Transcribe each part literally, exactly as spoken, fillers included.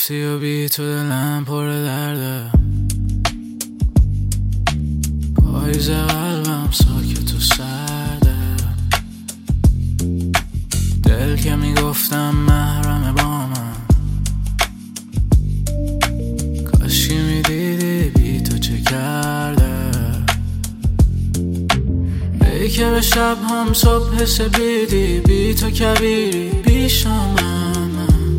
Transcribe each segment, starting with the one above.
رفتی و بی تو دلم پر درده، پاییز قلبم ساکت و سرده. دل که میگفتم محرم با من، کاشکی میدیدی بی تو چه کرده. ای که به شب هم صبح سپیدی، بی تو کبیری بی شامم.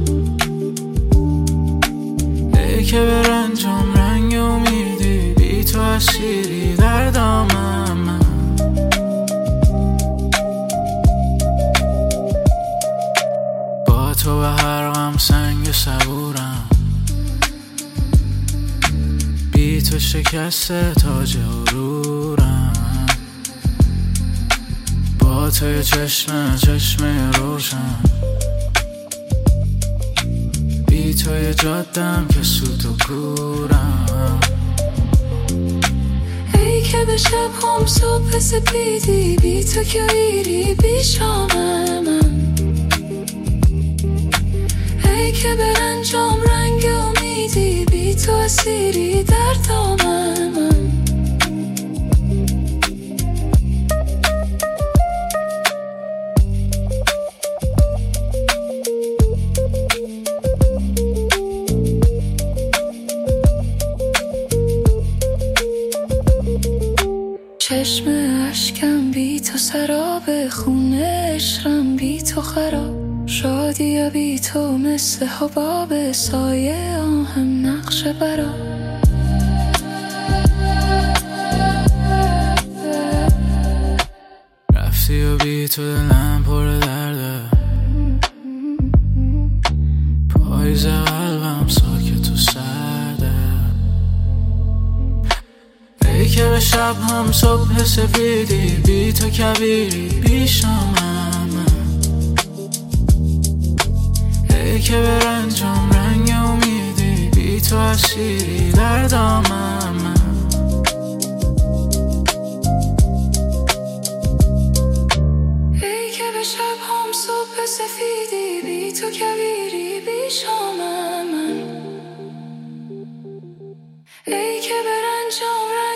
ای که به رنجم رنگ امیدی، بی تو اسیری در دامم. با تو به هر غم سنگ صبورم، بی تو شکست تاج غرورم. با تو چشم چشم روشن، بی تو جادم که سوت و کورم. ای که به شب هم صبح سپیدی، بی تو که ایری بی شام من. ای که به رنجام رنگ امیدی، بی تو اسیری در دامن من. چشم اشکم بی تو سراب، خونه عشقم بی تو خراب. شادی بی تو مثل حباب، سایه آهم نقش برا. رفتی و بی تو دلم پر درده، پاییز قلبم ساکت و سرده. ای که به شب هم صبح سپیدی، بی تو کبیری بی شامم. ای که به رنجم رنگ امیدی، بی تو اسیری در دامم. ای که به شب هم صبح سفیدی، بی تو کبیری بی شامم. ای که به رنجم